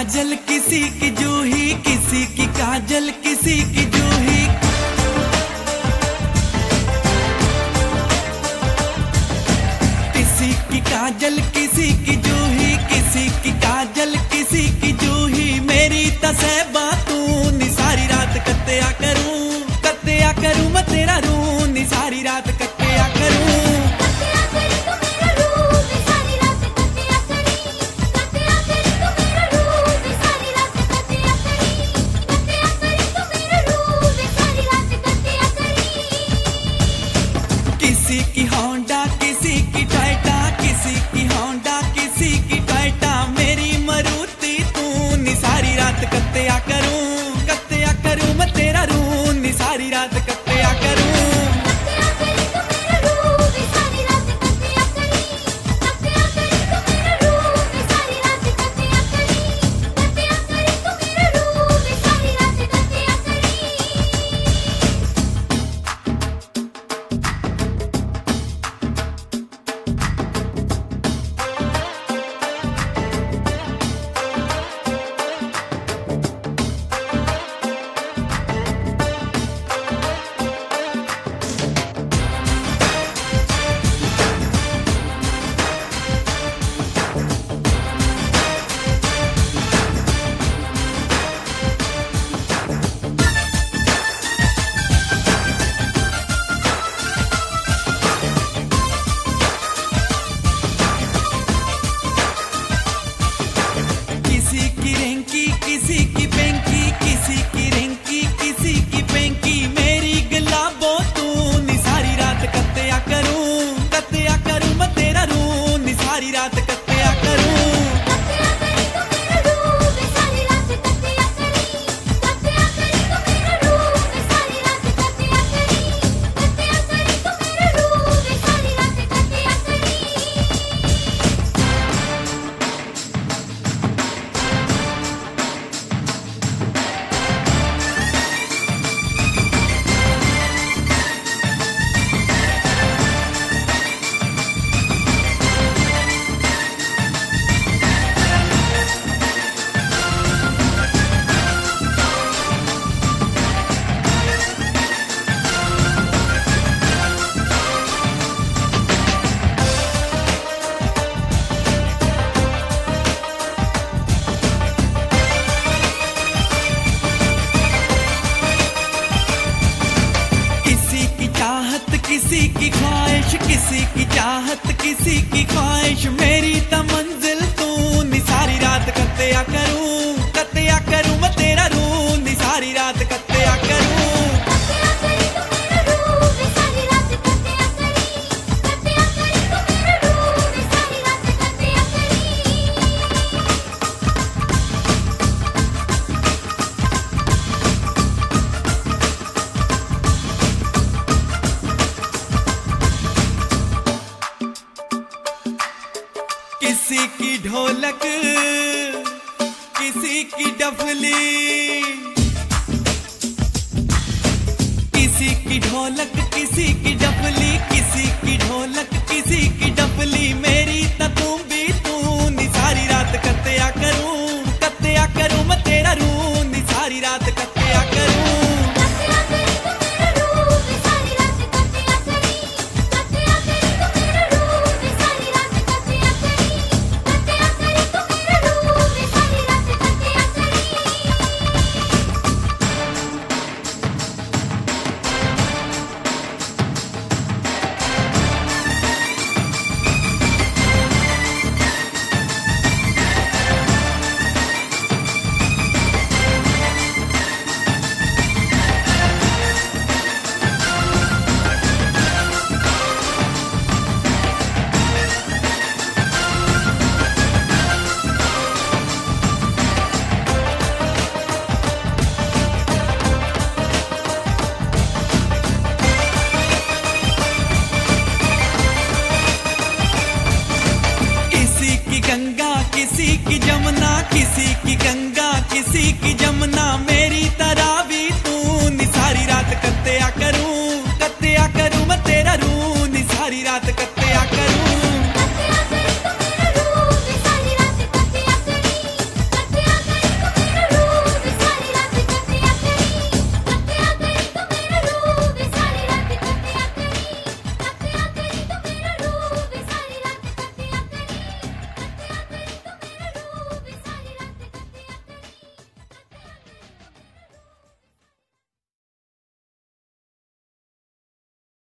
काजल किसी की जूही, किसी की काजल किसी की जूही। किसी की काजल किसी की जूही, किसी की काजल किसी की जूही। मेरी तसेबा तू नी सारी रात कत्या करूं मैं तेरा रू नी सारी रात कत्या करूं। किसी की होंडा किसी की टोयोटा, किसी की होंडा किसी की टोयोटा। मेरी मारुति तू नी सारी रात कत्या करूं मैं तेरा रू नी सारी रात कत्या करूं। किसी की रेंकी किसी की पेंकी, किसी की रेंकी किसी की पेंकी। मेरी गुलाबो तू नी सारी रात कत्या करूं मैं तेरा रू नी सारी रात कत्या करूं। किसी की ख्वाहिश किसी की चाहत किसी की ख्वाहिश। मेरी तमंजिल तू नी सारी रात कत्या करूं मैं तेरा रू नी सारी रात कत्या करूं। किसी की ढोलक किसी की डफली, किसी की ढोलक किसी की डफली, किसी की ढोलक किसी की डफली। मेरी ततुम्बी तू नी सारी रात कत्या करूं मैं तेरा रू नी सारी रात कत्या करूं। किसी की जमुना किसी की गंगा किसी की जमुना। मेरी तरावी तू नी सारी रात कत्या करूं मैं तेरा रू नी सारी रात